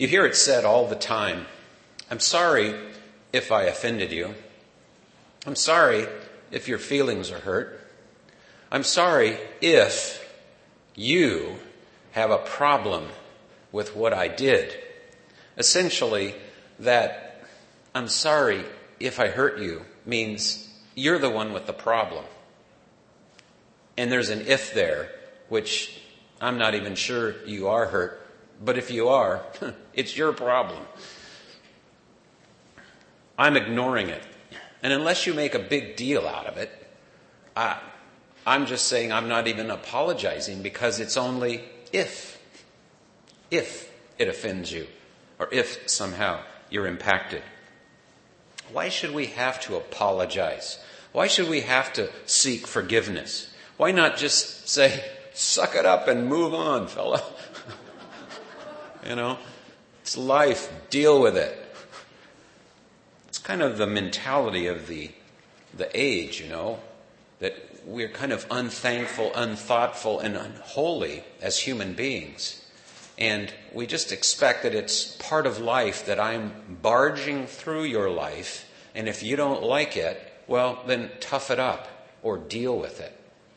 You hear it said all the time, I'm sorry if I offended you. I'm sorry if your feelings are hurt. I'm sorry if you have a problem with what I did. Essentially, that I'm sorry if I hurt you means you're the one with the problem. And there's an if there, which I'm not even sure you are hurt. But if you are, it's your problem. I'm ignoring it. And unless you make a big deal out of it, I'm just saying I'm not even apologizing, because it's only if it offends you, or if somehow you're impacted. Why should we have to apologize? Why should we have to seek forgiveness? Why not just say, suck it up and move on, fella? It's life. Deal with it. It's kind of the mentality of the age, that we're kind of unthankful, unthoughtful, and unholy as human beings. And we just expect that it's part of life that I'm barging through your life, and if you don't like it, well, then tough it up or deal with it.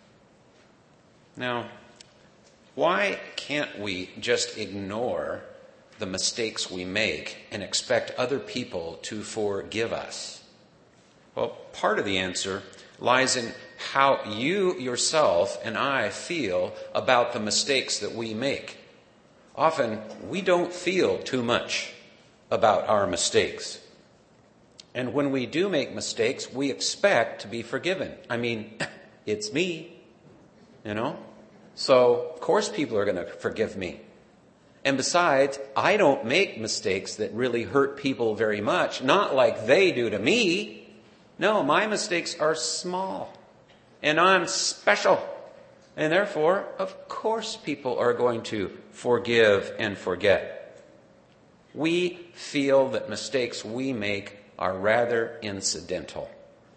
Now, why can't we just ignore the mistakes we make and expect other people to forgive us? Well, part of the answer lies in how you yourself and I feel about the mistakes that we make. Often, we don't feel too much about our mistakes. And when we do make mistakes, we expect to be forgiven. It's me, So, of course people are going to forgive me. And besides, I don't make mistakes that really hurt people very much, not like they do to me. No, my mistakes are small, and I'm special. And therefore, of course people are going to forgive and forget. We feel that mistakes we make are rather incidental.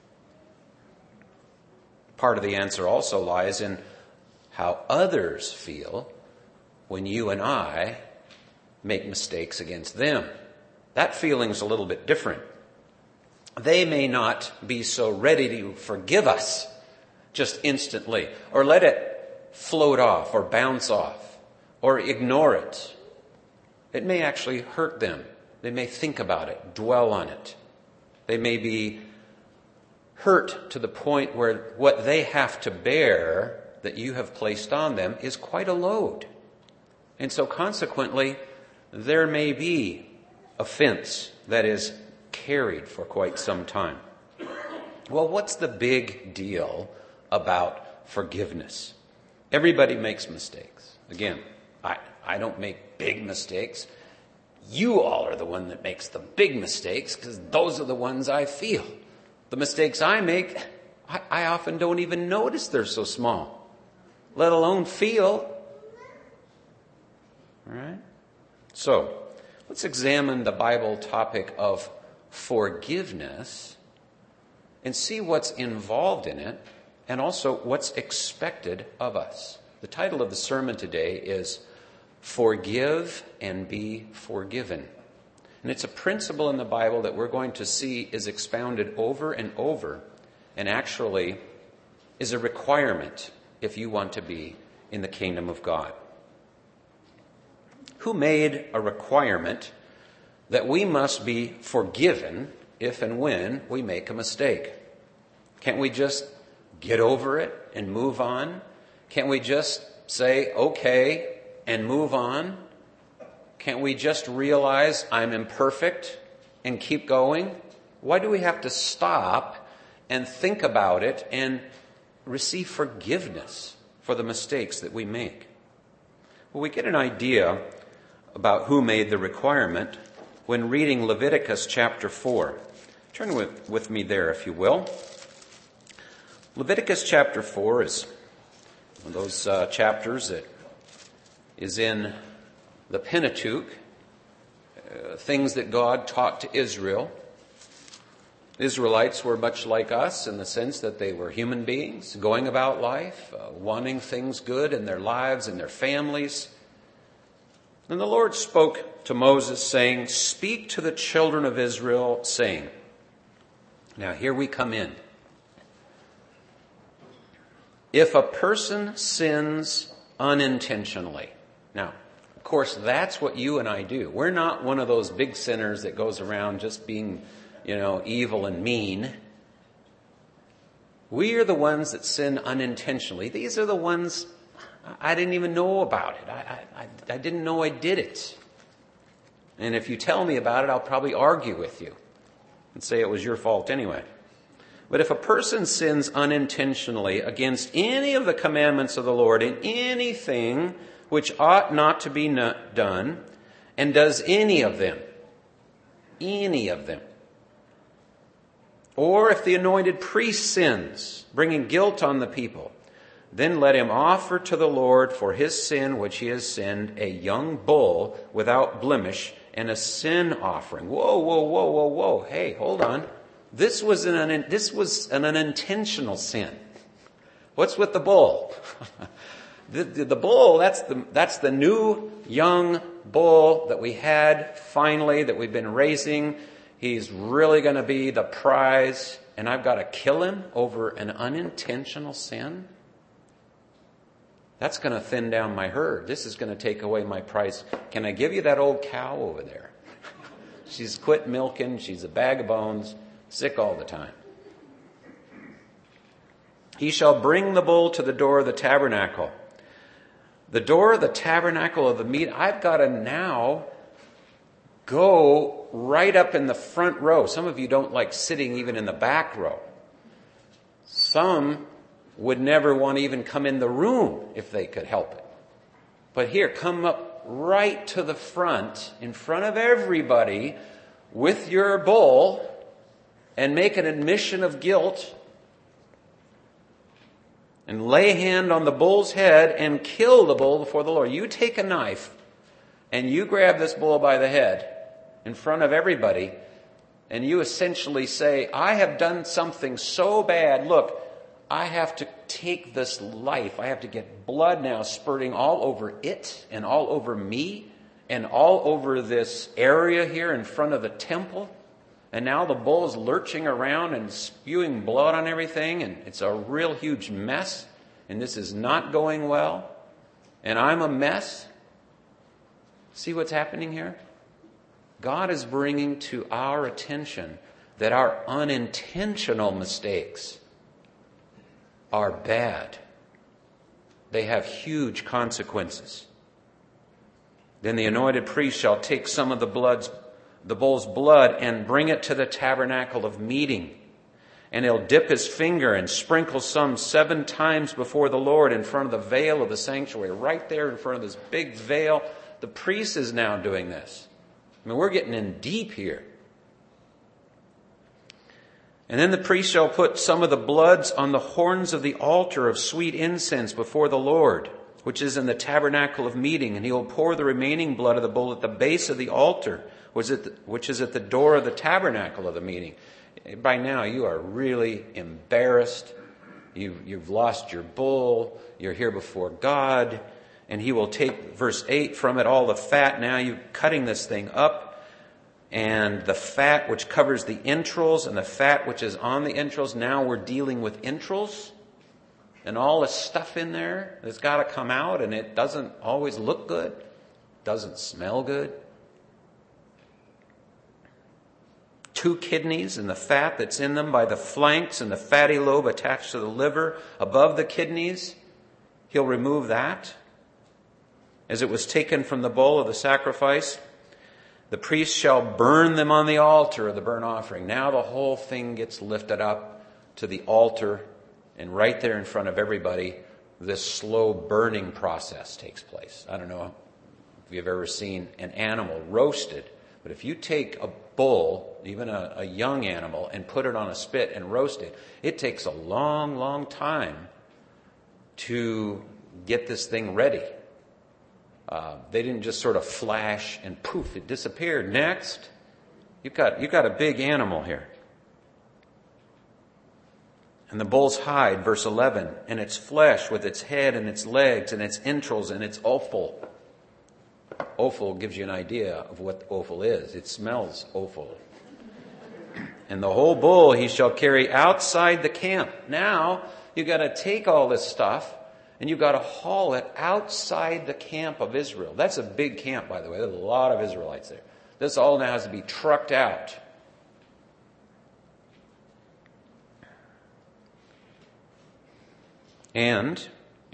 Part of the answer also lies in how others feel when you and I make mistakes against them. That feeling's a little bit different. They may not be so ready to forgive us just instantly, or let it float off or bounce off or ignore it. It may actually hurt them. They may think about it, dwell on it. They may be hurt to the point where what they have to bear that you have placed on them is quite a load. And so consequently, there may be offense that is carried for quite some time. Well, what's the big deal about forgiveness? Everybody makes mistakes. Again, I don't make big mistakes. You all are the one that makes the big mistakes, because those are the ones I feel. The mistakes I make, I often don't even notice they're so small, let alone feel. All right? So, let's examine the Bible topic of forgiveness and see what's involved in it and also what's expected of us. The title of the sermon today is Forgive and Be Forgiven. And it's a principle in the Bible that we're going to see is expounded over and over, and actually is a requirement if you want to be in the kingdom of God. Who made a requirement that we must be forgiven if and when we make a mistake? Can't we just get over it and move on? Can't we just say, okay, and move on? Can't we just realize I'm imperfect and keep going? Why do we have to stop and think about it and receive forgiveness for the mistakes that we make? Well, we get an idea about who made the requirement when reading Leviticus chapter 4. Turn with me there, if you will. Leviticus chapter 4 is one of those chapters that is in the Pentateuch, things that God taught to Israel. The Israelites were much like us in the sense that they were human beings going about life, wanting things good in their lives and their families. And the Lord spoke to Moses, saying, "Speak to the children of Israel, saying." Now here we come in. If a person sins unintentionally. Now, of course, that's what you and I do. We're not one of those big sinners that goes around just being, evil and mean. We are the ones that sin unintentionally. These are the ones I didn't even know about it. I didn't know I did it. And if you tell me about it, I'll probably argue with you and say it was your fault anyway. But if a person sins unintentionally against any of the commandments of the Lord in anything which ought not to be done, and does any of them, or if the anointed priest sins, bringing guilt on the people, then let him offer to the Lord for his sin which he has sinned a young bull without blemish and a sin offering. Whoa. Hey, hold on. This was an unintentional sin. What's with the bull? The bull, that's the new young bull that we had finally, that we've been raising. He's really going to be the prize, and I've got to kill him over an unintentional sin? That's going to thin down my herd. This is going to take away my price. Can I give you that old cow over there? She's quit milking. She's a bag of bones, sick all the time. He shall bring the bull to the door of the tabernacle. The door of the tabernacle of the meeting. I've got to now go right up in the front row. Some of you don't like sitting even in the back row. Some would never want to even come in the room if they could help it. But here, come up right to the front, in front of everybody, with your bull, and make an admission of guilt, and lay hand on the bull's head and kill the bull before the Lord. You take a knife and you grab this bull by the head in front of everybody, and you essentially say, I have done something so bad. Look, I have to take this life. I have to get blood now spurting all over it and all over me and all over this area here in front of the temple. And now the bull is lurching around and spewing blood on everything, and it's a real huge mess, and this is not going well, and I'm a mess. See what's happening here? God is bringing to our attention that our unintentional mistakes are bad. They have huge consequences. Then the anointed priest shall take some of the bull's blood and bring it to the tabernacle of meeting. And he'll dip his finger and sprinkle some 7 times before the Lord in front of the veil of the sanctuary, right there in front of this big veil. The priest is now doing this. I mean, we're getting in deep here. And then the priest shall put some of the bloods on the horns of the altar of sweet incense before the Lord, which is in the tabernacle of meeting. And he will pour the remaining blood of the bull at the base of the altar, which is at the door of the tabernacle of the meeting. By now you are really embarrassed. You've lost your bull. You're here before God. And he will take, verse 8, from it all the fat. Now you're cutting this thing up. And the fat which covers the entrails and the fat which is on the entrails. Now we're dealing with entrails. And all the stuff in there that's got to come out. And it doesn't always look good. Doesn't smell good. 2 kidneys and the fat that's in them by the flanks and the fatty lobe attached to the liver above the kidneys. He'll remove that. As it was taken from the bowl of the sacrifice, the priest shall burn them on the altar of the burnt offering. Now the whole thing gets lifted up to the altar, and right there in front of everybody, this slow burning process takes place. I don't know if you've ever seen an animal roasted, but if you take a bull, even a young animal, and put it on a spit and roast it, it takes a long, long time to get this thing ready. They didn't just sort of flash and poof, it disappeared. Next, you've got a big animal here. And the bull's hide, verse 11, and its flesh with its head and its legs and its entrails and its offal. offal gives you an idea of what offal is. It smells offal. And the whole bull he shall carry outside the camp. Now, you've got to take all this stuff and you've got to haul it outside the camp of Israel. That's a big camp, by the way. There's a lot of Israelites there. This all now has to be trucked out. And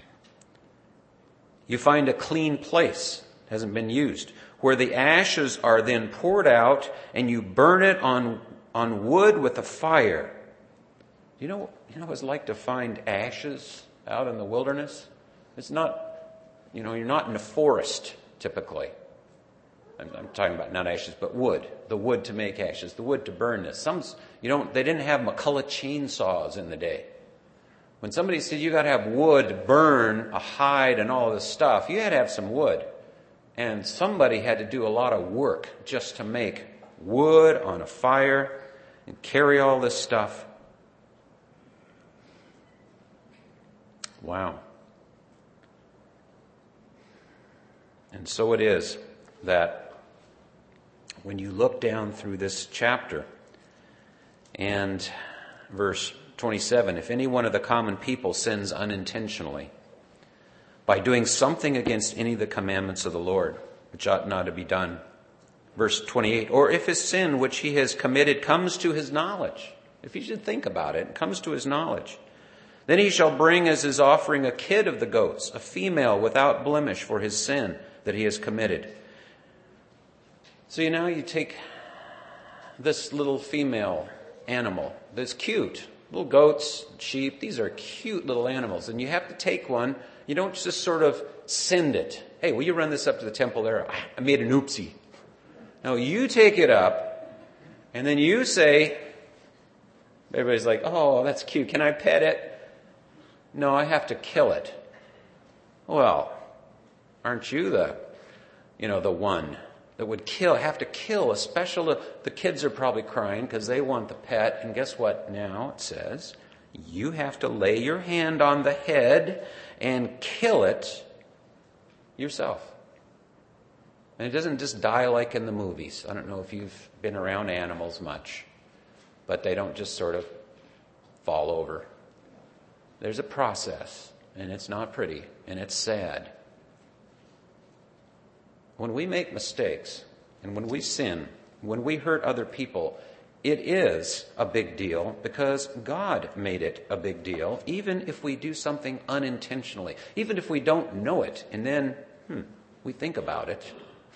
you find a clean place, hasn't been used, where the ashes are then poured out and you burn it on wood with a fire. You know what it's like to find ashes out in the wilderness? It's not, you're not in a forest typically. I'm talking about not ashes, but wood. The wood to make ashes, the wood to burn this. They didn't have McCulloch chainsaws in the day. When somebody said you got to have wood to burn a hide and all this stuff, you had to have some wood. And somebody had to do a lot of work just to make wood on a fire and carry all this stuff. Wow. And so it is that when you look down through this chapter and verse 27, if any one of the common people sins unintentionally by doing something against any of the commandments of the Lord, which ought not to be done. Verse 28, or if his sin which he has committed comes to his knowledge, if you should think about it, comes to his knowledge, then he shall bring as his offering a kid of the goats, a female without blemish for his sin that he has committed. So now you take this little female animal that's cute. Little goats, sheep, these are cute little animals. And you have to take one. You don't just sort of send it. Hey, will you run this up to the temple there? I made an oopsie. No, you take it up and then you say, everybody's like, oh, that's cute. Can I pet it? No, I have to kill it. Well, aren't you the one that would have to kill a special, the kids are probably crying because they want the pet. And guess what now it says? You have to lay your hand on the head and kill it yourself. And it doesn't just die like in the movies. I don't know if you've been around animals much, but they don't just sort of fall over. There's a process, and it's not pretty, and it's sad. When we make mistakes and when we sin, when we hurt other people, it is a big deal because God made it a big deal, even if we do something unintentionally, even if we don't know it, and then we think about it.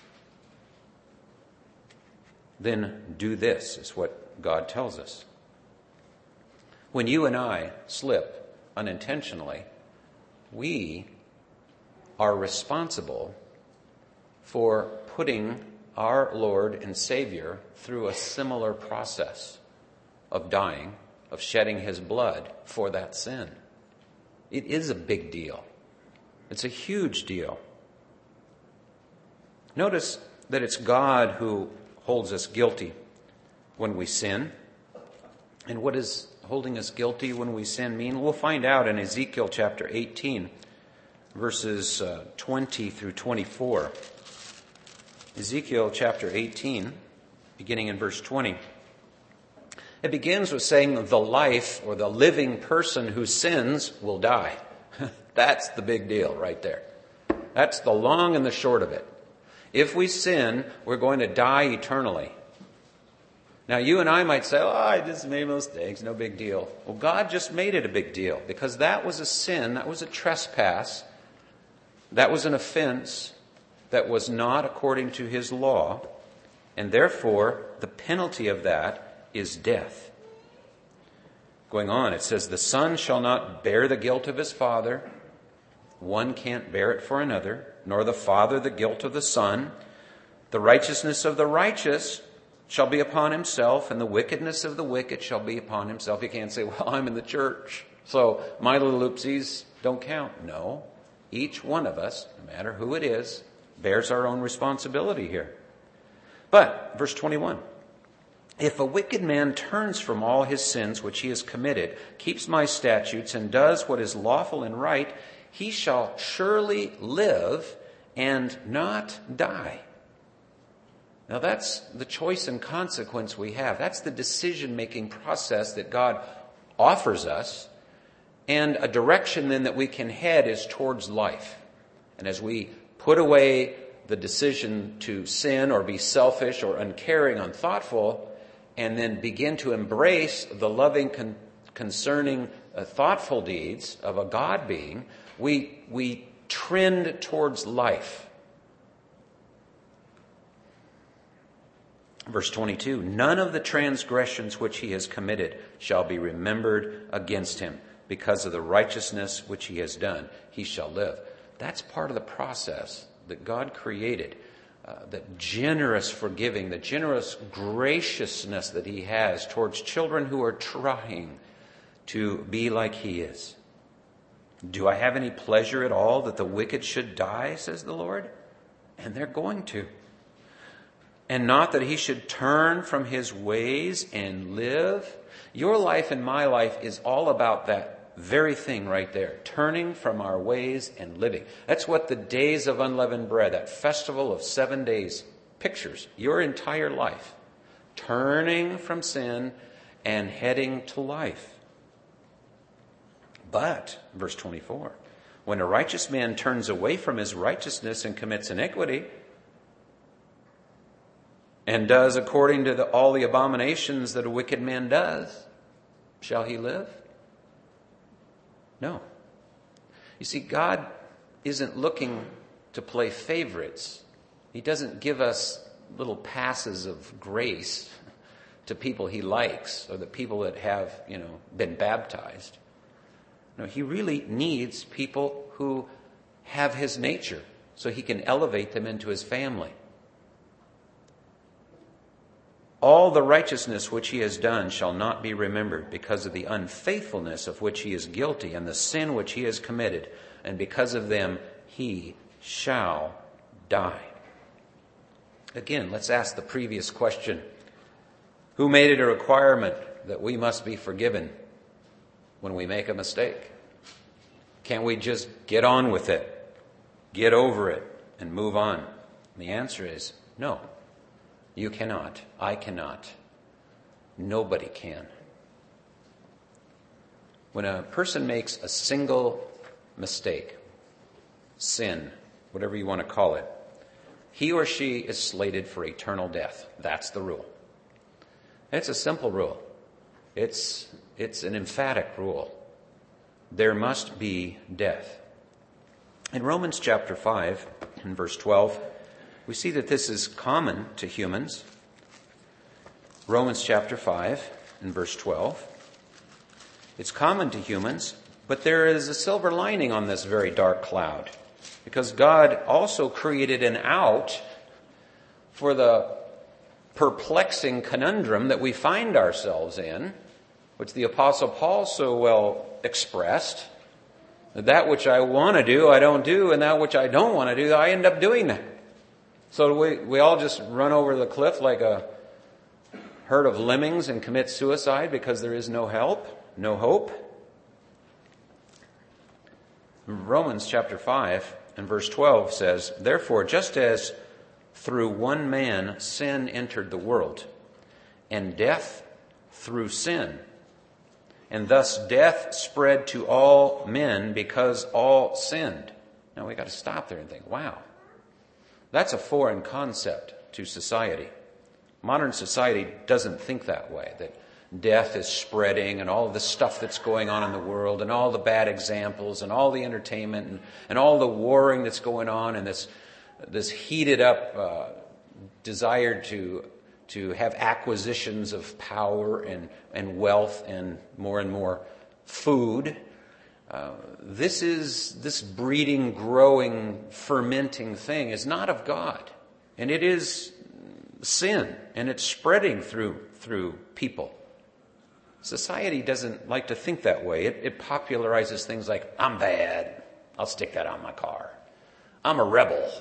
Then do this, is what God tells us. When you and I slip unintentionally, we are responsible for putting our Lord and Savior through a similar process of dying, of shedding his blood for that sin. It is a big deal. It's a huge deal. Notice that it's God who holds us guilty when we sin. And what does holding us guilty when we sin mean? We'll find out in Ezekiel chapter 18, verses 20 through 24. Ezekiel chapter 18, beginning in verse 20. It begins with saying the life or the living person who sins will die. That's the big deal right there. That's the long and the short of it. If we sin, we're going to die eternally. Now you and I might say, I just made mistakes, no big deal. Well, God just made it a big deal because that was a sin, that was a trespass, that was an offense that was not according to his law, and therefore the penalty of that is death. Going on, it says, the son shall not bear the guilt of his father. One can't bear it for another, nor the father the guilt of the son. The righteousness of the righteous shall be upon himself, and the wickedness of the wicked shall be upon himself. You can't say, well, I'm in the church, so my little oopsies don't count. No, each one of us, no matter who it is, bears our own responsibility here. But, verse 21, if a wicked man turns from all his sins which he has committed, keeps my statutes, and does what is lawful and right, he shall surely live, and not die. Now that's the choice and consequence we have. That's the decision-making process that God offers us. And a direction then that we can head is towards life. And as we put away the decision to sin or be selfish or uncaring, unthoughtful, and then begin to embrace the loving, concerning, thoughtful deeds of a God being, we trend towards life. Verse 22, none of the transgressions which he has committed shall be remembered against him. Because of the righteousness which he has done, he shall live. That's part of the process that God created. The generous forgiving, the generous graciousness that he has towards children who are trying to be like he is. Do I have any pleasure at all that the wicked should die, says the Lord? And they're going to. And not that he should turn from his ways and live. Your life and my life is all about that very thing right there. Turning from our ways and living. That's what the days of unleavened bread, that festival of 7 days, pictures. Your entire life. Turning from sin and heading to life. But, verse 24, when a righteous man turns away from his righteousness and commits iniquity, and does according to all the abominations that a wicked man does, shall he live? No. You see, God isn't looking to play favorites. He doesn't give us little passes of grace to people he likes or the people that have, been baptized. No, he really needs people who have his nature so he can elevate them into his family. All the righteousness which he has done shall not be remembered because of the unfaithfulness of which he is guilty and the sin which he has committed, and because of them he shall die. Again, let's ask the previous question. Who made it a requirement that we must be forgiven when we make a mistake? Can't we just get on with it, get over it, and move on? And the answer is no. You cannot. I cannot. Nobody can. When a person makes a single mistake, sin, whatever you want to call it, he or she is slated for eternal death. That's the rule. It's a simple rule. It's an emphatic rule. There must be death. In Romans chapter 5, in verse 12, we see that this is common to humans. Romans chapter 5 and verse 12. It's common to humans, but there is a silver lining on this very dark cloud. Because God also created an out for the perplexing conundrum that we find ourselves in, which the Apostle Paul so well expressed. That which I want to do, I don't do, and that which I don't want to do, I end up doing that. So we all just run over the cliff like a herd of lemmings and commit suicide because there is no help, no hope. Romans chapter 5 and verse 12 says, therefore, just as through one man sin entered the world, and death through sin, and thus death spread to all men because all sinned. Now we got to stop there and think, wow. That's a foreign concept to society. Modern society doesn't think that way, that death is spreading and all of the stuff that's going on in the world and all the bad examples and all the entertainment and all the warring that's going on and this heated up desire to have acquisitions of power and wealth and more food. This breeding, growing, fermenting thing is not of God. And it is sin. And it's spreading through people. Society doesn't like to think that way. It popularizes things like, I'm bad. I'll stick that on my car. I'm a rebel.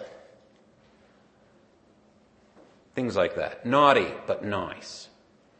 Things like that. Naughty, but nice.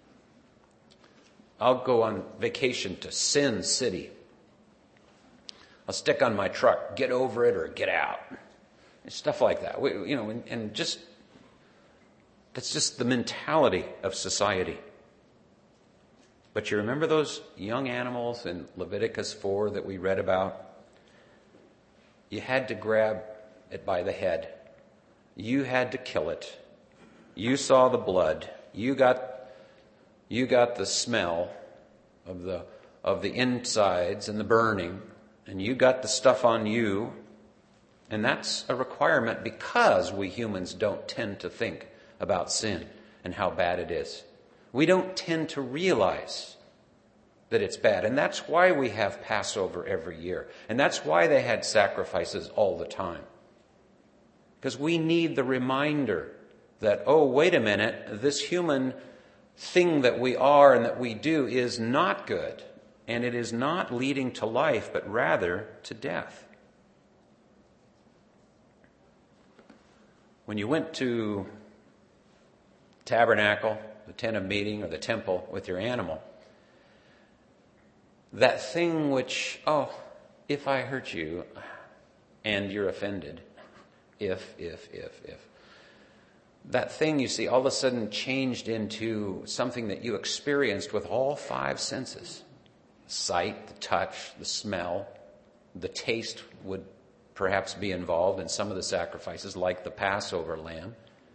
I'll go on vacation to Sin City. I'll stick on my truck, get over it or get out. Stuff like that. And just, that's just the mentality of society. But you remember those young animals in Leviticus 4 that we read about? You had to grab it by the head. You had to kill it. You saw the blood. You got the smell of the insides and the burning, and you got the stuff on you. And that's a requirement because we humans don't tend to think about sin and how bad it is. We don't tend to realize that it's bad. And that's why we have Passover every year. And that's why they had sacrifices all the time. Because we need the reminder that, oh, wait a minute, this human thing that we are and that we do is not good. And it is not leading to life, but rather to death. When you went to tabernacle, the tent of meeting, or the temple with your animal, that thing which, if I hurt you and you're offended, if. That thing, you see, all of a sudden changed into something that you experienced with all 5 senses. Sight, the touch, the smell, the taste would perhaps be involved in some of the sacrifices, like the Passover lamb.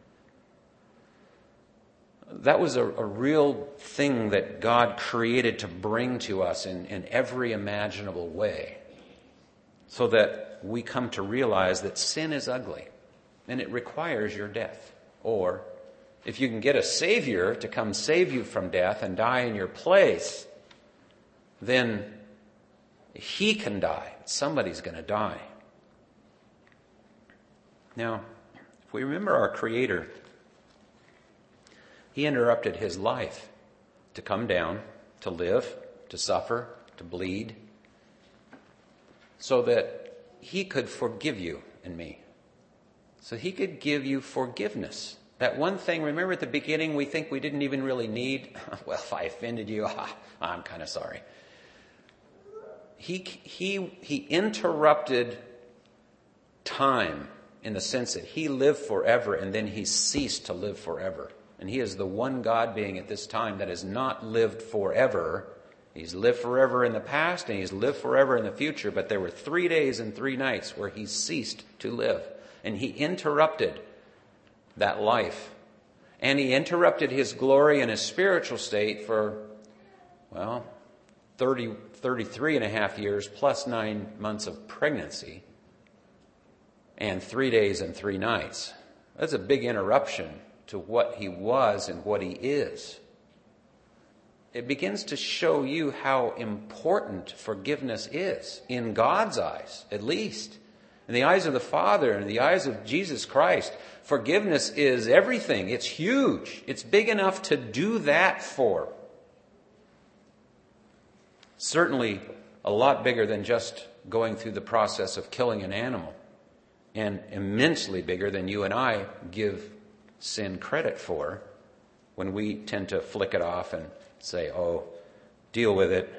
That was a real thing that God created to bring to us in every imaginable way, so that we come to realize that sin is ugly and it requires your death. Or if you can get a Savior to come save you from death and die in your place, then He can die. Somebody's going to die. Now, if we remember our Creator, He interrupted His life to come down, to live, to suffer, to bleed, so that He could forgive you and me. So He could give you forgiveness. That one thing, remember at the beginning we think we didn't even really need? Well, if I offended you, I'm kind of sorry. He interrupted time in the sense that He lived forever and then He ceased to live forever. And He is the one God being at this time that has not lived forever. He's lived forever in the past and He's lived forever in the future. But there were 3 days and 3 nights where He ceased to live. And He interrupted that life. And He interrupted His glory and His spiritual state for, 33 and a half years plus 9 months of pregnancy and 3 days and 3 nights. That's a big interruption to what He was and what He is. It begins to show you how important forgiveness is, in God's eyes, at least. In the eyes of the Father and in the eyes of Jesus Christ, forgiveness is everything. It's huge. It's big enough to do that for. Certainly a lot bigger than just going through the process of killing an animal, and immensely bigger than you and I give sin credit for when we tend to flick it off and say, oh, deal with it.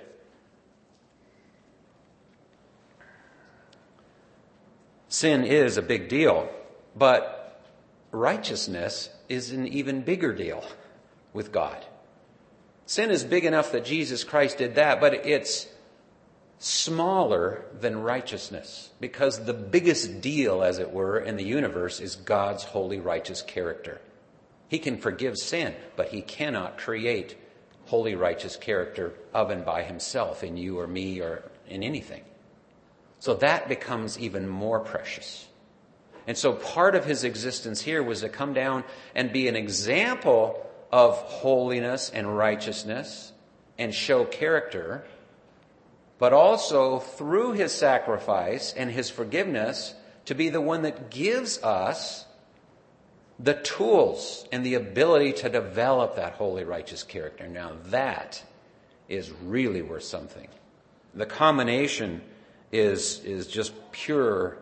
Sin is a big deal, but righteousness is an even bigger deal with God. Sin is big enough that Jesus Christ did that, but it's smaller than righteousness, because the biggest deal, as it were, in the universe is God's holy, righteous character. He can forgive sin, but He cannot create holy, righteous character of and by Himself in you or me or in anything. So that becomes even more precious. And so part of His existence here was to come down and be an example of holiness and righteousness and show character, but also through His sacrifice and His forgiveness to be the one that gives us the tools and the ability to develop that holy, righteous character. Now that is really worth something. The combination is just pure,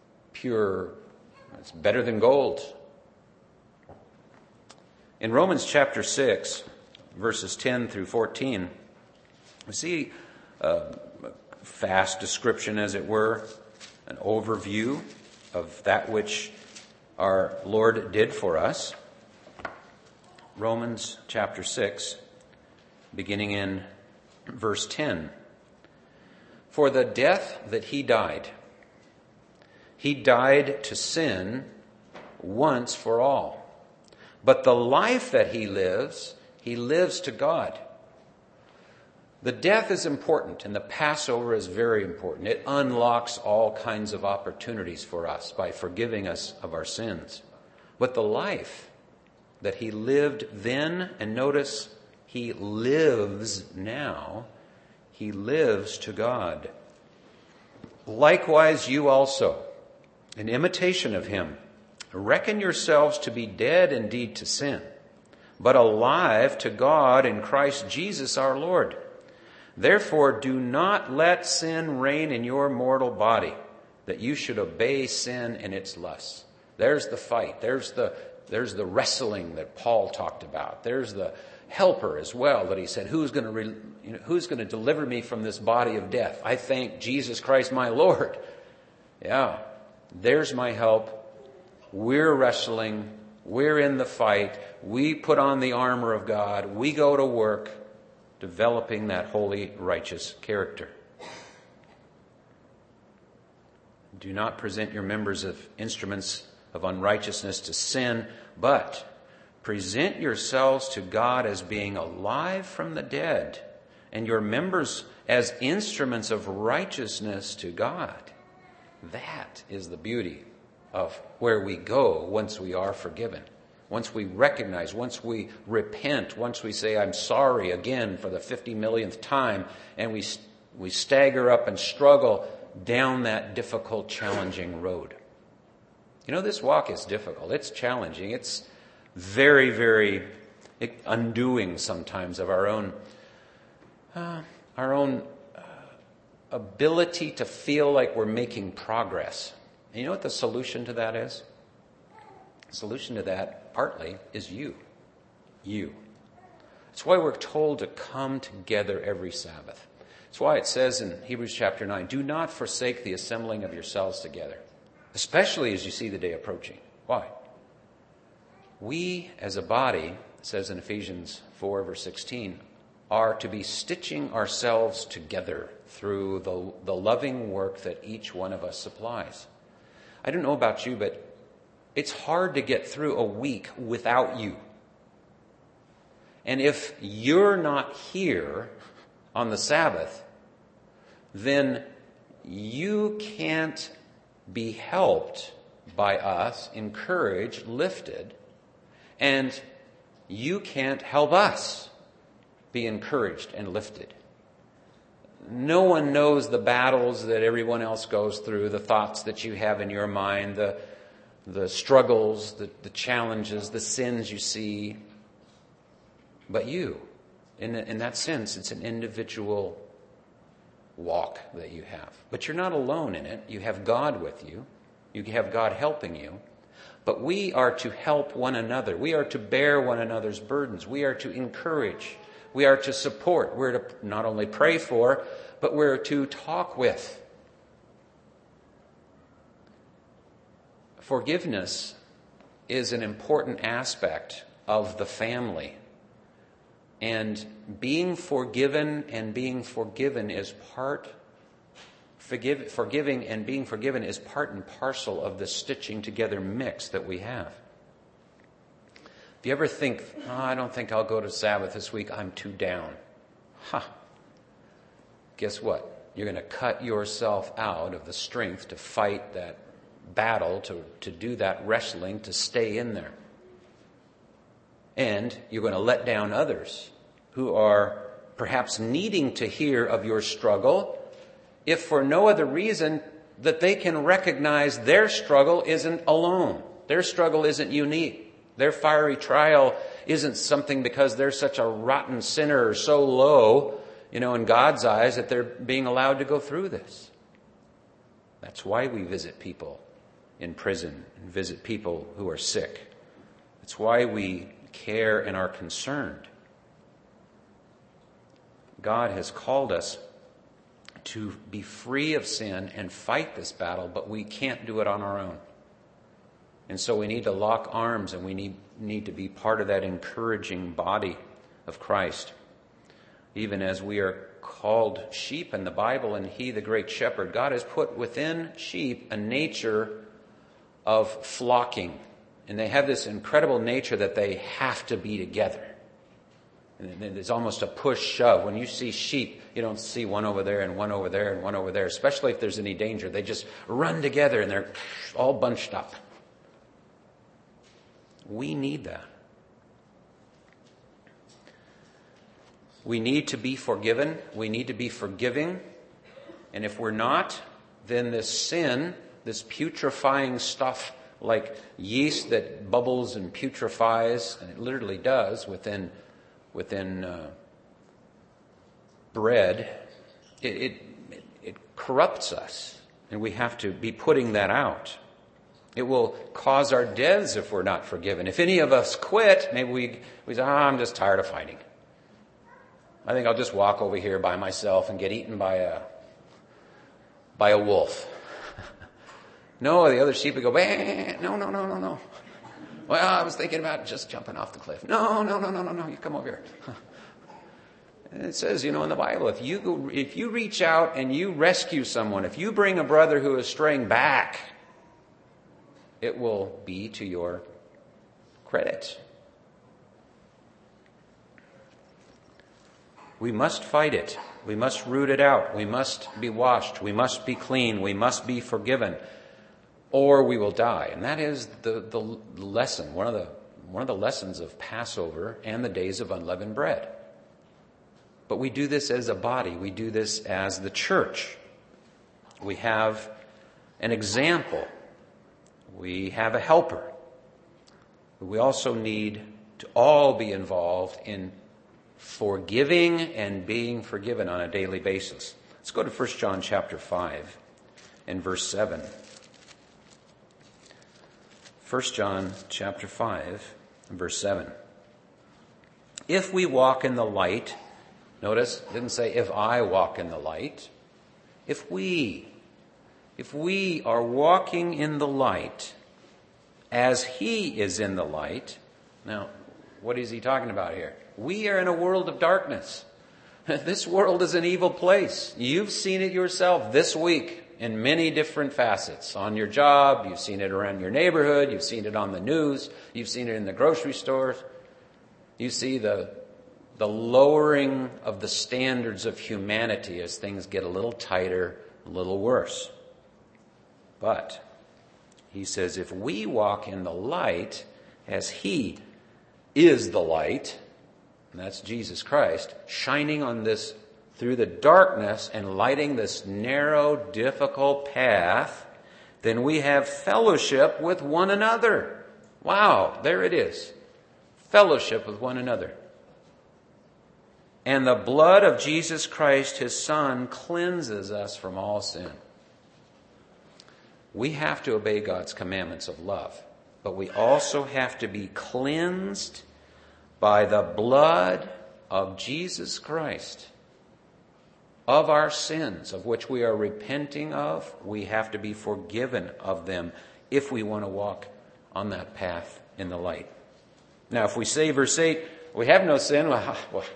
it's better than gold. In Romans chapter 6, verses 10 through 14, we see a fast description, as it were, an overview of that which our Lord did for us. Romans chapter 6, beginning in verse 10. For the death that he died to sin once for all. But the life that he lives to God. The death is important, and the Passover is very important. It unlocks all kinds of opportunities for us by forgiving us of our sins. But the life that he lived then, and notice he lives now, he lives to God. Likewise, you also, in imitation of him, reckon yourselves to be dead indeed to sin, but alive to God in Christ Jesus our Lord. Therefore, do not let sin reign in your mortal body, that you should obey sin in its lusts. There's the fight. There's the wrestling that Paul talked about. There's the helper as well that he said, who's going to deliver me from this body of death? I thank Jesus Christ my Lord. Yeah, there's my help. We're wrestling. We're in the fight. We put on the armor of God. We go to work developing that holy, righteous character. Do not present your members as instruments of unrighteousness to sin, but present yourselves to God as being alive from the dead, and your members as instruments of righteousness to God. That is the beauty of where we go once we are forgiven. Once we recognize, once we repent, once we say, I'm sorry again for the 50 millionth time, and we stagger up and struggle down that difficult, challenging road. You know, this walk is difficult. It's challenging. It's very, very undoing sometimes of our own ability to feel like we're making progress. And you know what the solution to that is? The solution to that, partly, is you. You. That's why we're told to come together every Sabbath. That's why it says in Hebrews chapter 9, do not forsake the assembling of yourselves together, especially as you see the day approaching. Why? We, as a body, it says in Ephesians 4, verse 16, are to be stitching ourselves together through the loving work that each one of us supplies. I don't know about you, but it's hard to get through a week without you. And if you're not here on the Sabbath, then you can't be helped by us, encouraged, lifted, and you can't help us be encouraged and lifted. No one knows the battles that everyone else goes through, the thoughts that you have in your mind, the struggles, the challenges, the sins you see. But you, in that sense, it's an individual walk that you have. But you're not alone in it. You have God with you. You have God helping you. But we are to help one another. We are to bear one another's burdens. We are to encourage. We are to support. We're to not only pray for, but we're to talk with. Forgiveness is an important aspect of the family. And being forgiven and being forgiven is forgiving and being forgiven is part and parcel of the stitching together mix that we have. If you ever think, I don't think I'll go to Sabbath this week, I'm too down. Guess what? You're going to cut yourself out of the strength to fight that battle, to do that wrestling, to stay in there. And you're going to let down others who are perhaps needing to hear of your struggle, if for no other reason that they can recognize their struggle isn't alone. Their struggle isn't unique. Their fiery trial isn't something because they're such a rotten sinner or so low, in God's eyes that they're being allowed to go through this. That's why we visit people in prison and visit people who are sick. That's why we care and are concerned. God has called us to be free of sin and fight this battle, but we can't do it on our own. And so we need to lock arms, and we need to be part of that encouraging body of Christ. Even as we are called sheep in the Bible, and He, the great shepherd, God has put within sheep a nature of flocking. And they have this incredible nature that they have to be together. And there's almost a push-shove. When you see sheep, you don't see one over there and one over there and one over there, especially if there's any danger. They just run together and they're all bunched up. We need that. We need to be forgiven. We need to be forgiving. And if we're not, then this sin, this putrefying stuff like yeast that bubbles and putrefies, and it literally does within bread, it corrupts us, and we have to be putting that out. It will cause our deaths if we're not forgiven. If any of us quit, maybe we say, I'm just tired of fighting. I think I'll just walk over here by myself and get eaten by a wolf. No, the other sheep would go, no. Well, I was thinking about just jumping off the cliff. No, you come over here. And it says, in the Bible, if you reach out and you rescue someone, if you bring a brother who is straying back, it will be to your credit. We must fight it. We must root it out. We must be washed. We must be clean. We must be forgiven, or we will die. And that is the lesson, one of the lessons of Passover and the days of unleavened bread. But we do this as a body. We do this as the church. We have an example. We have a helper. We also need to all be involved in forgiving and being forgiven on a daily basis. Let's go to 1 John chapter 5 and verse 7. 1 John chapter 5 and verse 7. If we walk in the light, notice, it didn't say if I walk in the light. If we are walking in the light as He is in the light. Now, what is He talking about here? We are in a world of darkness. This world is an evil place. You've seen it yourself this week in many different facets. On your job, you've seen it around your neighborhood, you've seen it on the news, you've seen it in the grocery stores. You see the lowering of the standards of humanity as things get a little tighter, a little worse. But he says, if we walk in the light as He is the light, and that's Jesus Christ, shining on this through the darkness and lighting this narrow, difficult path, then we have fellowship with one another. Wow, there it is. Fellowship with one another. And the blood of Jesus Christ, His Son, cleanses us from all sin. We have to obey God's commandments of love, but we also have to be cleansed by the blood of Jesus Christ of our sins, of which we are repenting of. We have to be forgiven of them if we want to walk on that path in the light. Now, if we say, verse 8, we have no sin, well,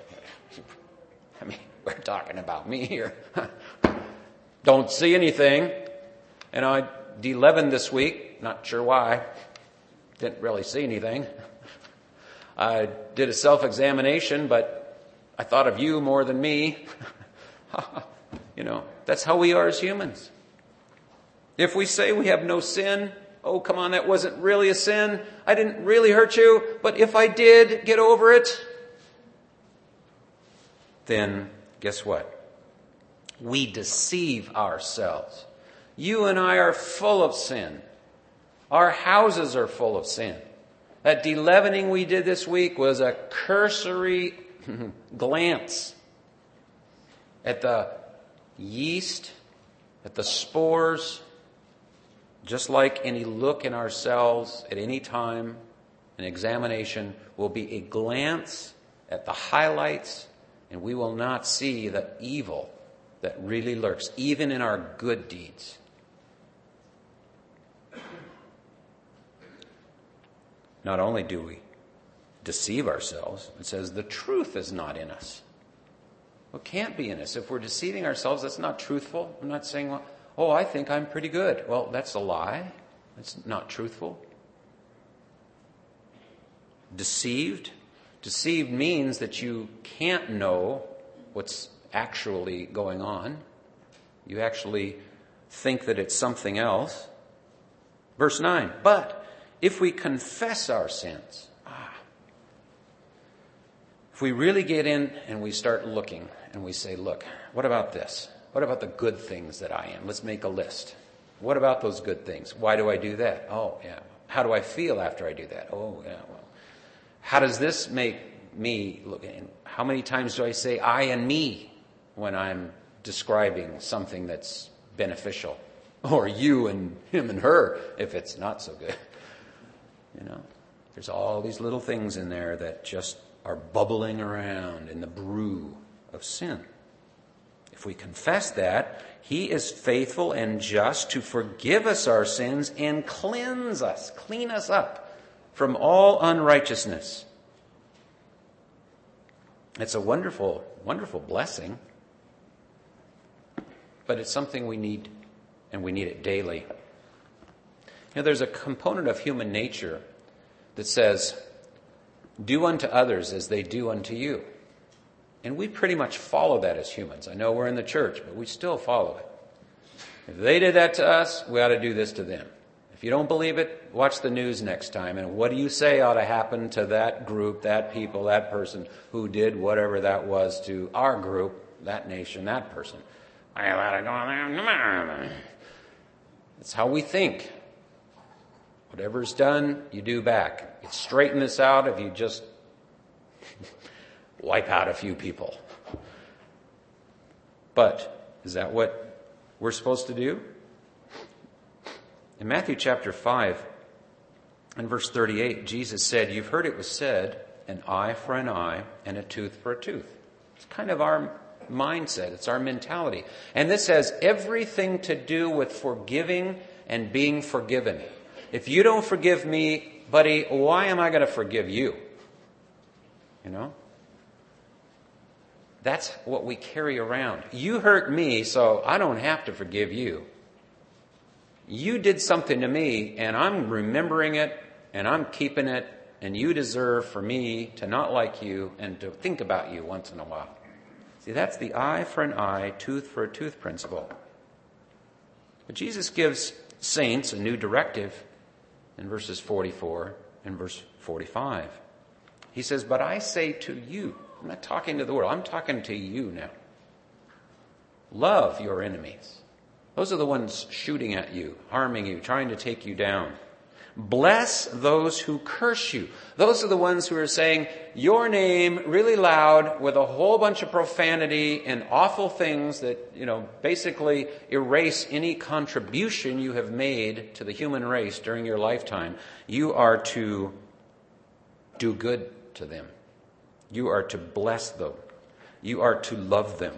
we're talking about me here. Don't see anything. And I de-leavened this week, not sure why. Didn't really see anything. I did a self-examination, but I thought of you more than me. That's how we are as humans. If we say we have no sin, oh, come on, that wasn't really a sin. I didn't really hurt you, but if I did, get over it. Then guess what? We deceive ourselves. You and I are full of sin. Our houses are full of sin. That de-leavening we did this week was a cursory glance at the yeast, at the spores. Just like any look in ourselves at any time, an examination will be a glance at the highlights, and we will not see the evil that really lurks, even in our good deeds. Not only do we deceive ourselves, it says the truth is not in us. Well, it can't be in us. If we're deceiving ourselves, that's not truthful. I'm not saying, well, I think I'm pretty good. Well, that's a lie. That's not truthful. Deceived means that you can't know what's actually going on. You actually think that it's something else. Verse 9, but if we confess our sins, if we really get in and we start looking and we say, look, what about this? What about the good things that I am? Let's make a list. What about those good things? Why do I do that? Oh, yeah. How do I feel after I do that? Oh, yeah. Well, how does this make me look? How many times do I say I and me when I'm describing something that's beneficial? Or you and him and her if it's not so good. There's all these little things in there that just are bubbling around in the brew of sin. If we confess that, he is faithful and just to forgive us our sins and clean us up from all unrighteousness. It's a wonderful, wonderful blessing, but it's something we need, and we need it daily. There's a component of human nature that says, do unto others as they do unto you. And we pretty much follow that as humans. I know we're in the church, but we still follow it. If they did that to us, we ought to do this to them. If you don't believe it, watch the news next time. And what do you say ought to happen to that group, that people, that person who did whatever that was to our group, that nation, that person? That's how we think. Whatever's done, you do back. You straighten this out if you just wipe out a few people. But is that what we're supposed to do? In Matthew chapter 5 and verse 38, Jesus said, you've heard it was said, an eye for an eye and a tooth for a tooth. It's kind of our mindset. It's our mentality. And this has everything to do with forgiving and being forgiven. If you don't forgive me, buddy, why am I going to forgive you? That's what we carry around. You hurt me, so I don't have to forgive you. You did something to me, and I'm remembering it, and I'm keeping it, and you deserve for me to not like you and to think about you once in a while. See, that's the eye for an eye, tooth for a tooth principle. But Jesus gives saints a new directive in verses 44 and verse 45. He says, but I say to you, I'm not talking to the world, I'm talking to you now. Love your enemies. Those are the ones shooting at you, harming you, trying to take you down. Bless those who curse you. Those are the ones who are saying your name really loud with a whole bunch of profanity and awful things that, basically erase any contribution you have made to the human race during your lifetime. You are to do good to them. You are to bless them. You are to love them.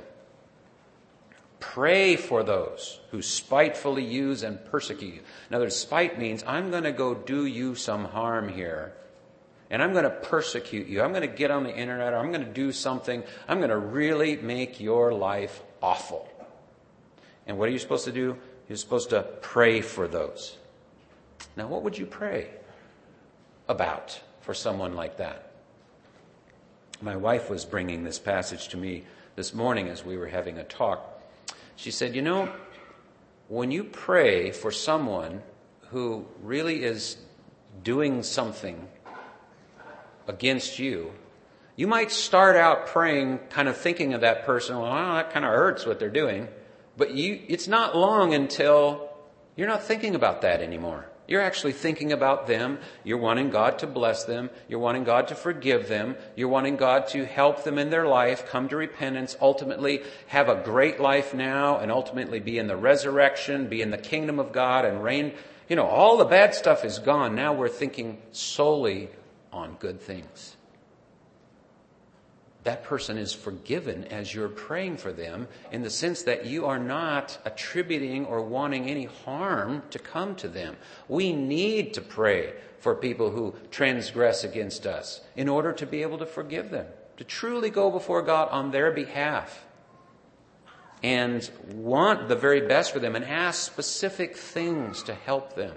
Pray for those who spitefully use and persecute you. In other words, spite means I'm going to go do you some harm here. And I'm going to persecute you. I'm going to get on the internet, or I'm going to do something. I'm going to really make your life awful. And what are you supposed to do? You're supposed to pray for those. Now, what would you pray about for someone like that? My wife was bringing this passage to me this morning as we were having a talk. She said, when you pray for someone who really is doing something against you, you might start out praying, kind of thinking of that person, well, that kind of hurts what they're doing. But it's not long until you're not thinking about that anymore. You're actually thinking about them. You're wanting God to bless them. You're wanting God to forgive them. You're wanting God to help them in their life, come to repentance, ultimately have a great life now, and ultimately be in the resurrection, be in the kingdom of God and reign. All the bad stuff is gone. Now we're thinking solely on good things. that person is forgiven as you're praying for them, in the sense that you are not attributing or wanting any harm to come to them. We need to pray for people who transgress against us in order to be able to forgive them, to truly go before God on their behalf and want the very best for them and ask specific things to help them.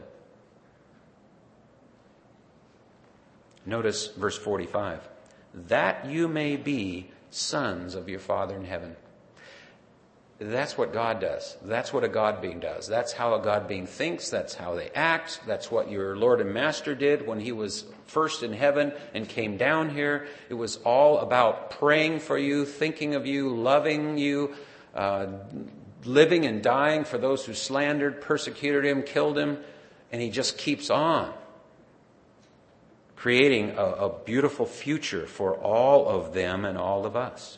Notice verse 45. That you may be sons of your Father in heaven. That's what God does. That's what a God being does. That's how a God being thinks. That's how they act. That's what your Lord and Master did when he was first in heaven and came down here. It was all about praying for you, thinking of you, loving you, living and dying for those who slandered, persecuted him, killed him. And he just keeps on, creating a beautiful future for all of them and all of us.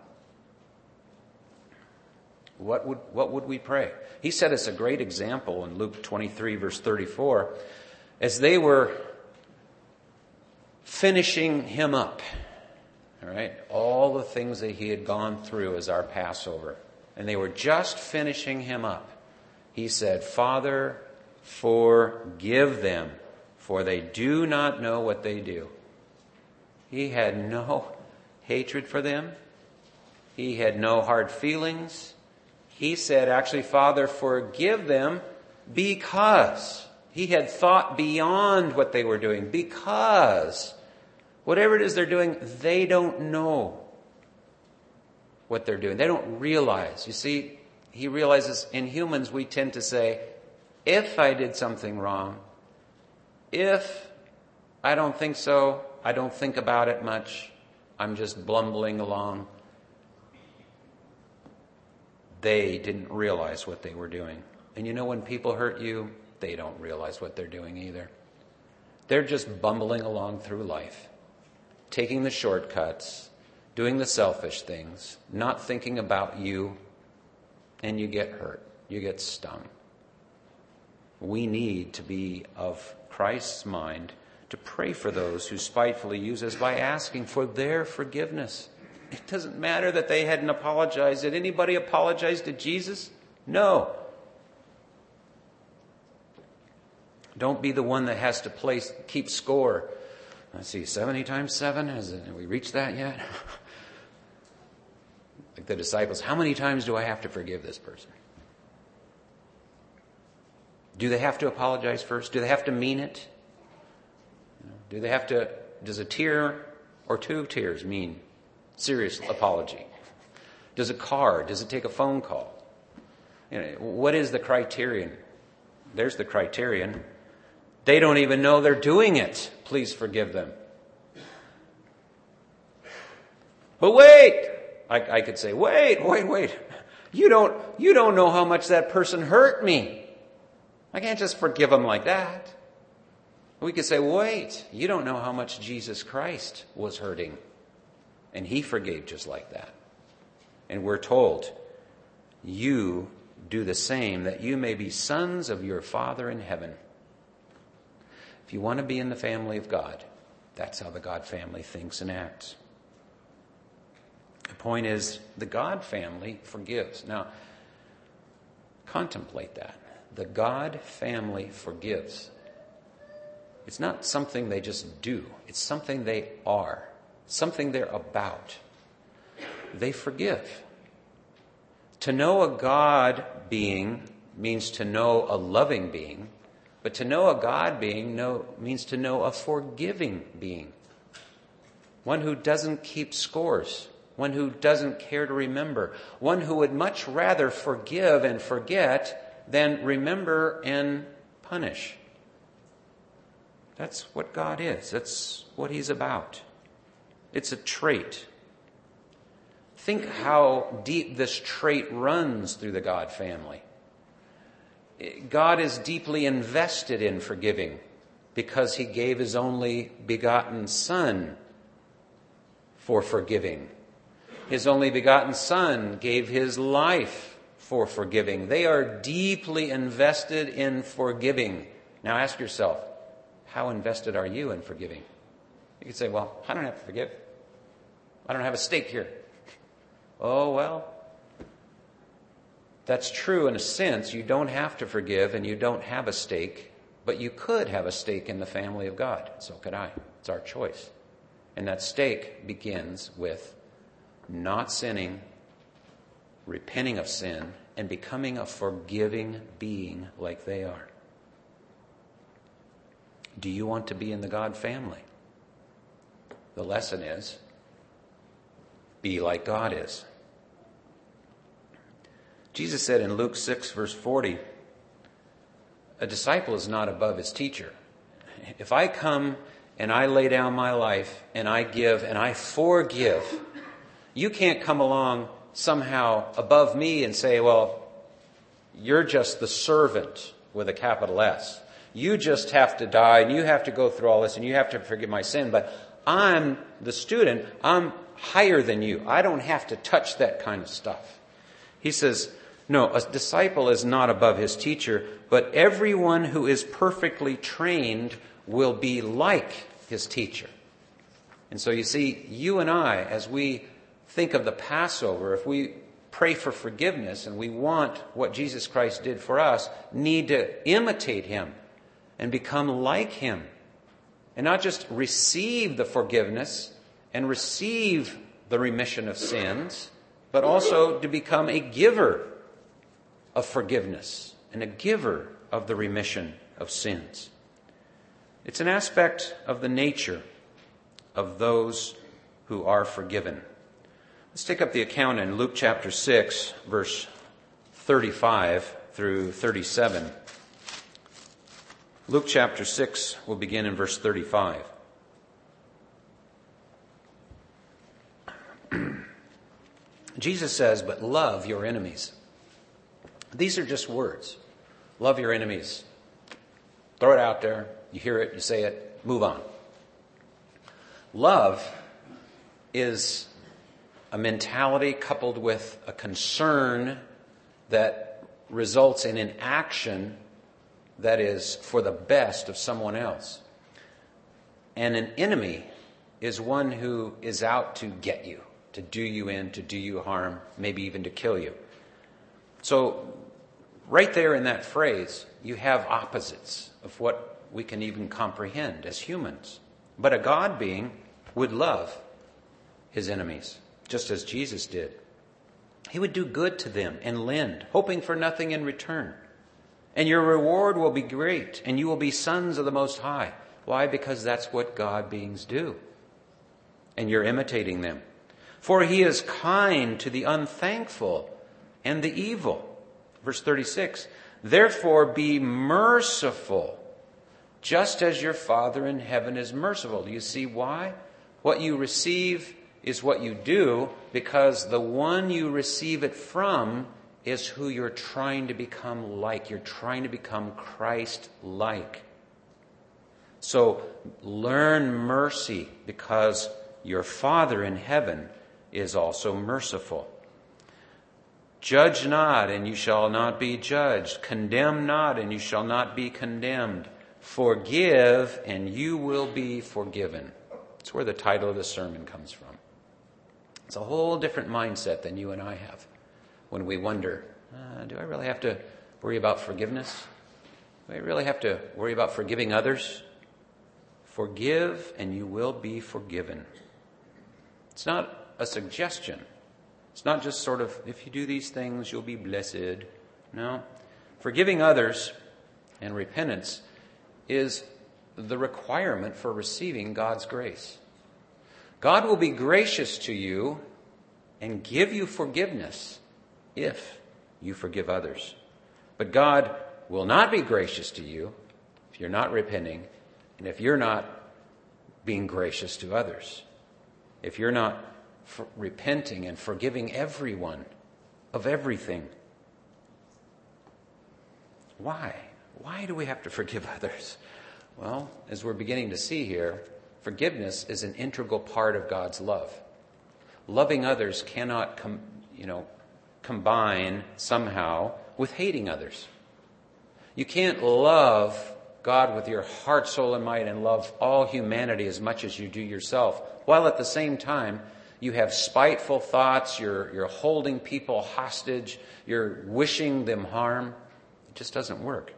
What would we pray? He set us a great example in Luke 23, verse 34, as they were finishing him up. All right, all the things that he had gone through as our Passover, and they were just finishing him up. He said, Father, forgive them, for they do not know what they do. He had no hatred for them. He had no hard feelings. He said, actually, Father, forgive them, because he had thought beyond what they were doing. Because whatever it is they're doing, they don't know what they're doing. They don't realize. You see, he realizes in humans we tend to say, if I did something wrong, if I don't think so, I don't think about it much, I'm just blumbling along. They didn't realize what they were doing. And you know, when people hurt you, they don't realize what they're doing either. They're just bumbling along through life, taking the shortcuts, doing the selfish things, not thinking about you, and you get hurt. You get stung. We need to be of Christ's mind to pray for those who spitefully use us by asking for their forgiveness. It doesn't matter that they hadn't apologized. Did anybody apologize to Jesus? No. Don't be the one that has to keep score. Let's see, 70 times 7? Have we reached that yet? Like the disciples, how many times do I have to forgive this person? Do they have to apologize first? Do they have to mean it? Does a tear or 2 tears mean serious apology? Does it take a phone call? What is the criterion? There's the criterion. They don't even know they're doing it. Please forgive them. But wait! I could say, wait. You don't know how much that person hurt me. I can't just forgive them like that. We could say, wait, you don't know how much Jesus Christ was hurting. And he forgave just like that. And we're told, you do the same, that you may be sons of your Father in heaven. If you want to be in the family of God, that's how the God family thinks and acts. The point is, the God family forgives. Now, contemplate that. The God family forgives. It's not something they just do. It's something they are. Something they're about. They forgive. To know a God being means to know a loving being. But to know a God being means to know a forgiving being. One who doesn't keep scores. One who doesn't care to remember. One who would much rather forgive and forget than remember and punish. That's what God is. That's what he's about. It's a trait. Think how deep this trait runs through the God family. God is deeply invested in forgiving because he gave his only begotten Son for forgiving. His only begotten Son gave his life for forgiving. They are deeply invested in forgiving. Now ask yourself, how invested are you in forgiving? You could say, well, I don't have to forgive. I don't have a stake here. Oh, well, that's true in a sense. You don't have to forgive and you don't have a stake, but you could have a stake in the family of God. So could I. It's our choice. And that stake begins with not sinning, repenting of sin, and becoming a forgiving being like they are. Do you want to be in the God family? The lesson is, be like God is. Jesus said in Luke 6, verse 40, a disciple is not above his teacher. If I come and I lay down my life and I give and I forgive, you can't come along somehow above me and say, well, you're just the servant with a capital S. You just have to die and you have to go through all this and you have to forgive my sin. But I'm the student. I'm higher than you. I don't have to touch that kind of stuff. He says, no, a disciple is not above his teacher, but everyone who is perfectly trained will be like his teacher. And so you see, you and I, as we think of the Passover, if we pray for forgiveness and we want what Jesus Christ did for us, need to imitate him and become like him. And not just receive the forgiveness and receive the remission of sins, but also to become a giver of forgiveness and a giver of the remission of sins. It's an aspect of the nature of those who are forgiven. Let's take up the account in Luke chapter 6, verse 35 through 37. Luke chapter 6 will begin in verse 35. Jesus says, but love your enemies. These are just words. Love your enemies. Throw it out there. You hear it, you say it, move on. Love is a mentality coupled with a concern that results in an action that is for the best of someone else. And an enemy is one who is out to get you, to do you in, to do you harm, maybe even to kill you. So right there in that phrase, you have opposites of what we can even comprehend as humans. But a God being would love his enemies, just as Jesus did. He would do good to them and lend, hoping for nothing in return. And your reward will be great, and you will be sons of the Most High. Why? Because that's what God beings do. And you're imitating them. For he is kind to the unthankful and the evil. Verse 36, therefore be merciful, just as your Father in heaven is merciful. Do you see why? What you receive is what you do, because the one you receive it from is who you're trying to become like. You're trying to become Christ-like. So learn mercy, because your Father in heaven is also merciful. Judge not, and you shall not be judged. Condemn not, and you shall not be condemned. Forgive, and you will be forgiven. That's where the title of the sermon comes from. It's a whole different mindset than you and I have when we wonder, do I really have to worry about forgiveness? Do I really have to worry about forgiving others? Forgive, and you will be forgiven. It's not a suggestion. It's not just sort of, if you do these things, you'll be blessed. No. Forgiving others and repentance is the requirement for receiving God's grace. God will be gracious to you and give you forgiveness if you forgive others. But God will not be gracious to you if you're not repenting and if you're not being gracious to others. If you're not repenting and forgiving everyone of everything. Why? Why do we have to forgive others? Well, as we're beginning to see here, forgiveness is an integral part of God's love. Loving others cannot combine somehow with hating others. You can't love God with your heart, soul, and might and love all humanity as much as you do yourself, while at the same time You have spiteful thoughts. You're holding people hostage. You're wishing them harm. It just doesn't work.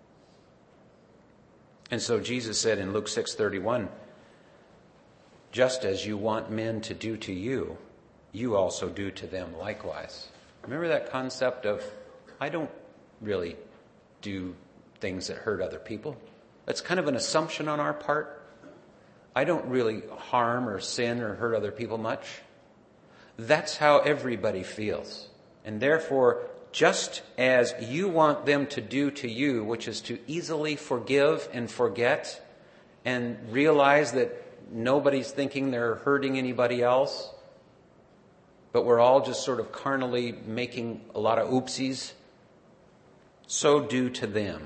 And so Jesus said in Luke 6:31, just as you want men to do to you, you also do to them likewise. Remember that concept of, I don't really do things that hurt other people. That's kind of an assumption on our part. I don't really harm or sin or hurt other people much. That's how everybody feels. And therefore, just as you want them to do to you, which is to easily forgive and forget and realize that nobody's thinking they're hurting anybody else, but we're all just sort of carnally making a lot of oopsies, so do to them.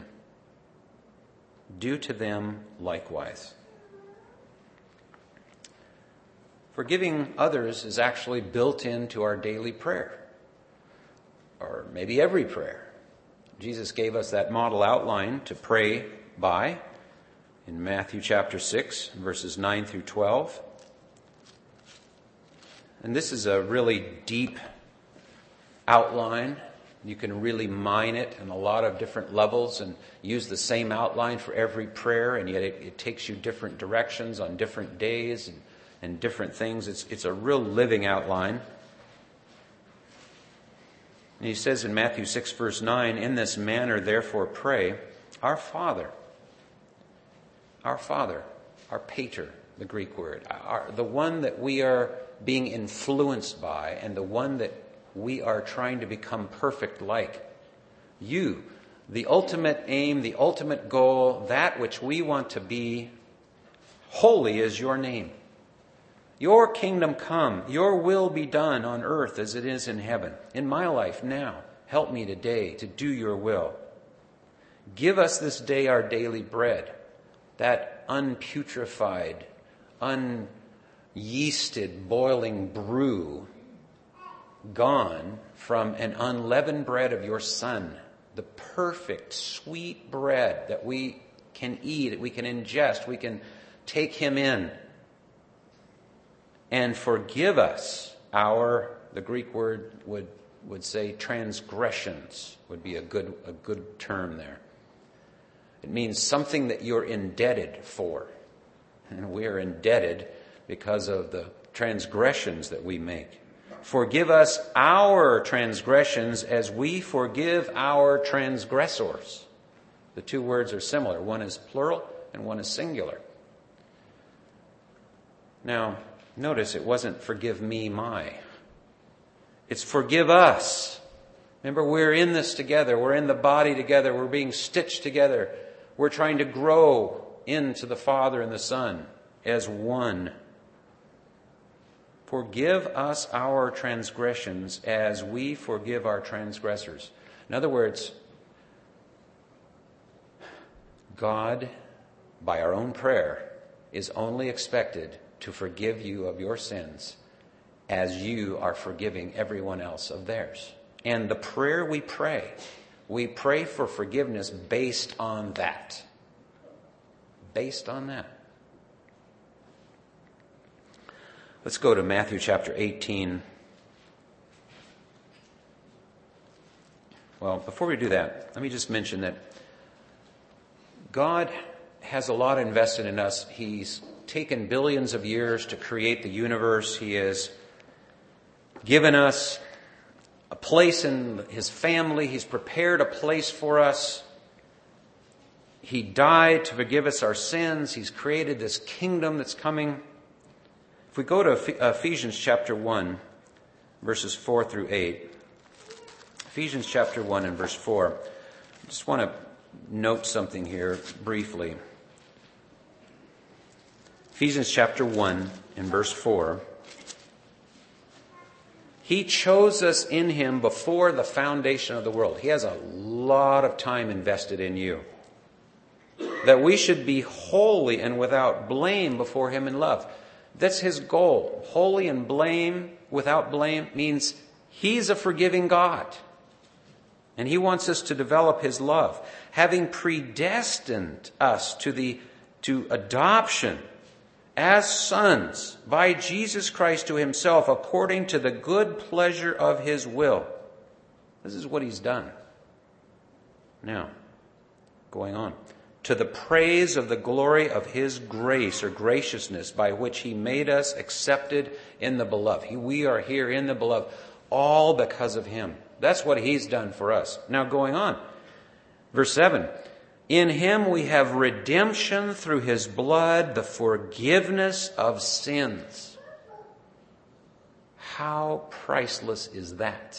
Do to them likewise. Forgiving others is actually built into our daily prayer, or maybe every prayer. Jesus gave us that model outline to pray by in Matthew chapter 6, verses 9 through 12. And this is a really deep outline. You can really mine it in a lot of different levels and use the same outline for every prayer, and yet it takes you different directions on different days and different things. It's a real living outline. And he says in Matthew 6, verse 9, in this manner, therefore, pray, our Father, our pater, the Greek word, the one that we are being influenced by and the one that we are trying to become perfect like. You, the ultimate aim, the ultimate goal, that which we want to be, holy is your name. Your kingdom come, your will be done on earth as it is in heaven. In my life now, help me today to do your will. Give us this day our daily bread, that unputrefied, unyeasted, boiling brew, gone from an unleavened bread of your Son, the perfect, sweet bread that we can eat, we can ingest, we can take him in. And forgive us the Greek word would say transgressions, would be a good term there. It means something that you're indebted for. And we are indebted because of the transgressions that we make. Forgive us our transgressions as we forgive our transgressors. The two words are similar. One is plural and one is singular. Now, notice it wasn't forgive me, my. It's forgive us. Remember, we're in this together. We're in the body together. We're being stitched together. We're trying to grow into the Father and the Son as one. Forgive us our transgressions as we forgive our transgressors. In other words, God, by our own prayer, is only expected to forgive you of your sins as you are forgiving everyone else of theirs. And the prayer we pray for forgiveness based on that. Based on that. Let's go to Matthew chapter 18. Well, before we do that, let me just mention that God has a lot invested in us. He's taken billions of years to create the universe. He has given us a place in his family. He's prepared a place for us. He died to forgive us our sins. He's created this kingdom that's coming. If we go to Ephesians chapter 1, verses 4 through 8. Ephesians chapter 1 and verse 4. I just want to note something here briefly. Ephesians chapter 1 and verse 4. He chose us in him before the foundation of the world. He has a lot of time invested in you. That we should be holy and without blame before him in love. That's his goal. Holy and without blame means he's a forgiving God. And he wants us to develop his love. Having predestined us to adoption as sons by Jesus Christ to himself according to the good pleasure of his will. This is what he's done. Now, going on. To the praise of the glory of his grace or graciousness by which he made us accepted in the beloved. We are here in the beloved all because of him. That's what he's done for us. Now going on. Verse 7. In him we have redemption through his blood, the forgiveness of sins. How priceless is that?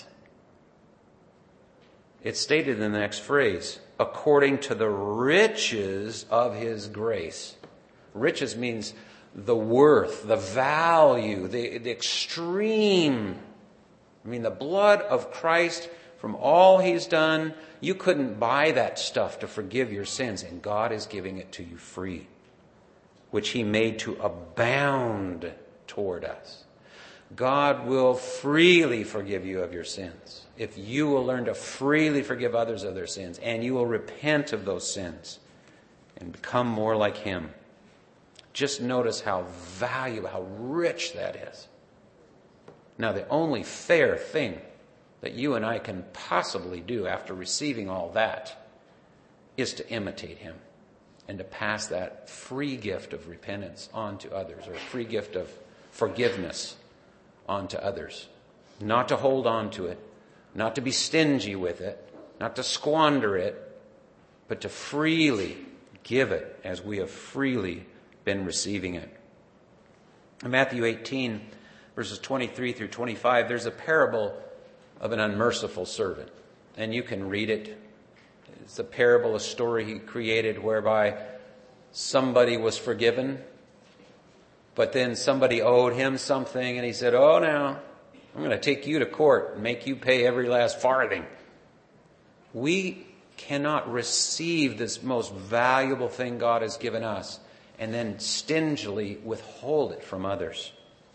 It's stated in the next phrase, according to the riches of his grace. Riches means the worth, the value, the extreme. I mean, the blood of Christ, from all he's done, you couldn't buy that stuff to forgive your sins, and God is giving it to you free, which he made to abound toward us. God will freely forgive you of your sins if you will learn to freely forgive others of their sins, and you will repent of those sins and become more like him. Just notice how valuable, how rich that is. Now, the only fair thing that you and I can possibly do after receiving all that is to imitate him and to pass that free gift of repentance on to others, or a free gift of forgiveness on to others. Not to hold on to it, not to be stingy with it, not to squander it, but to freely give it as we have freely been receiving it. In Matthew 18, verses 23 through 25, there's a parable of an unmerciful servant. And you can read it. It's a parable, a story he created whereby somebody was forgiven, but then somebody owed him something, and he said, oh, now, I'm going to take you to court and make you pay every last farthing. We cannot receive this most valuable thing God has given us and then stingily withhold it from others.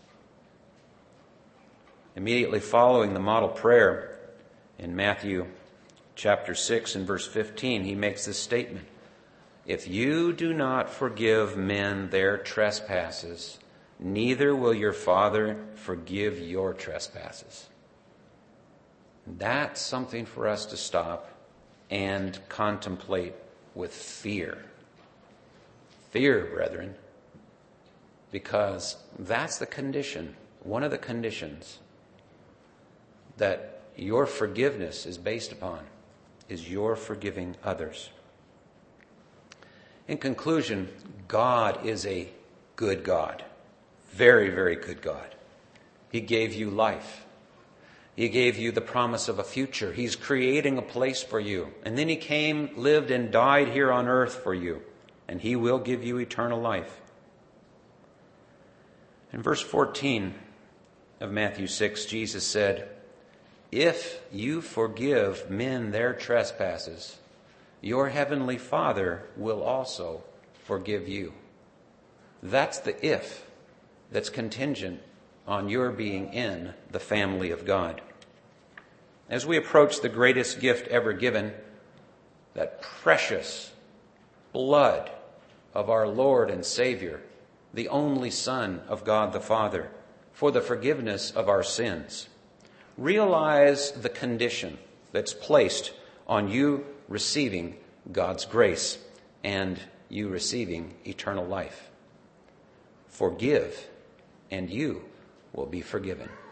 Immediately following the model prayer in Matthew chapter 6 and verse 15, he makes this statement. If you do not forgive men their trespasses, neither will your Father forgive your trespasses. That's something for us to stop and contemplate with fear. Fear, brethren, because that's the condition, one of the conditions that your forgiveness is based upon, is your forgiving others. In conclusion, God is a good God. Very, very good God. He gave you life. He gave you the promise of a future. He's creating a place for you. And then he came, lived, and died here on earth for you. And he will give you eternal life. In verse 14 of Matthew 6, Jesus said, if you forgive men their trespasses, your heavenly Father will also forgive you. That's the if that's contingent on your being in the family of God. As we approach the greatest gift ever given, that precious blood of our Lord and Savior, the only Son of God the Father, for the forgiveness of our sins, realize the condition that's placed on you receiving God's grace and you receiving eternal life. Forgive, and you will be forgiven.